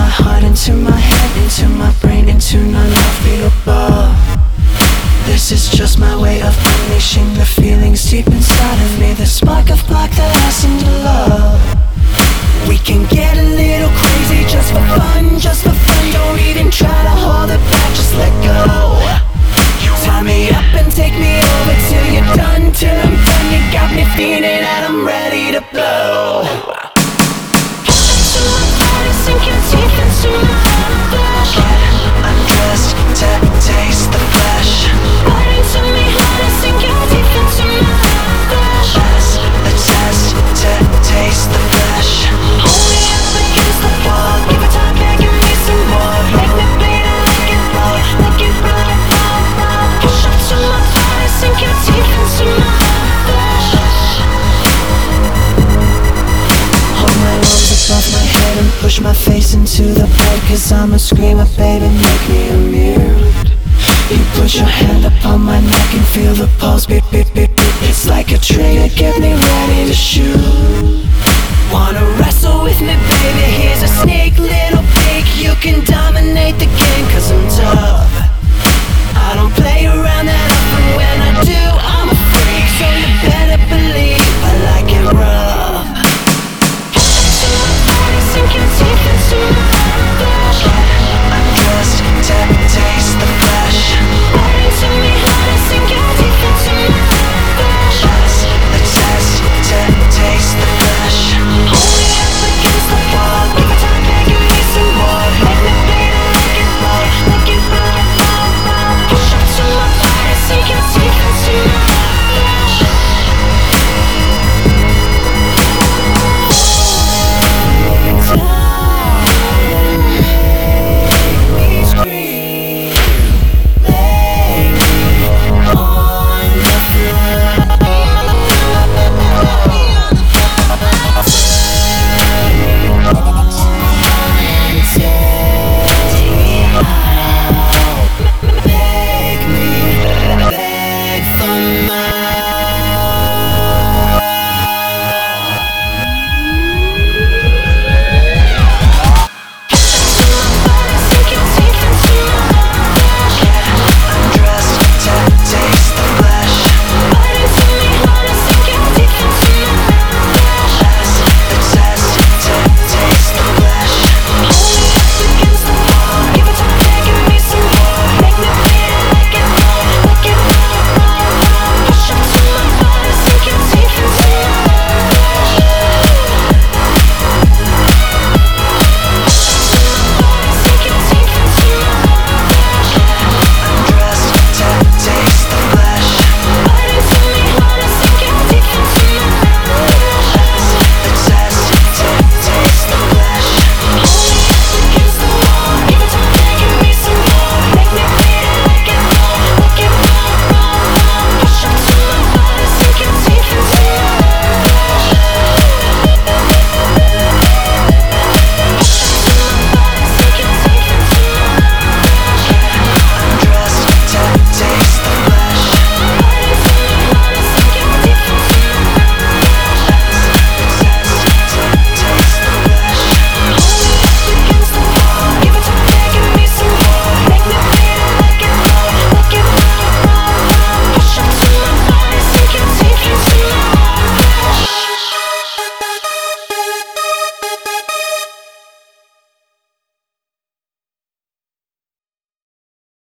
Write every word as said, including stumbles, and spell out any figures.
my heart, into my head, into my brain, into non-love beat above. This is just my way of unleashing the feelings deep inside of me, the spark of black that I seem to love. We can get a little crazy just for fun, just for fun. Don't even try to hold it back, just let go. Tie me up and take me over till you're done, till I'm done. You got me feeling that I'm ready to blow. Into my body, sink your teeth into my flesh. Get undressed to taste the flesh. Bite into me hard and sink your teeth into my flesh. Pass the test to taste the flesh. Hold me up against the wall, give it time, yeah, give me some more. Make me bleed and make it blow, make it blow, blow, blow. Push up to my body, sink your teeth into my flesh. Hold my arms above my head and push my face into the bed, cause I'm a screamer, baby, make me a mute. You put your hand upon my neck and feel the pulse beat, beat, beat, beat. It's like a trigger, get me ready to shoot. Wanna wrestle with me,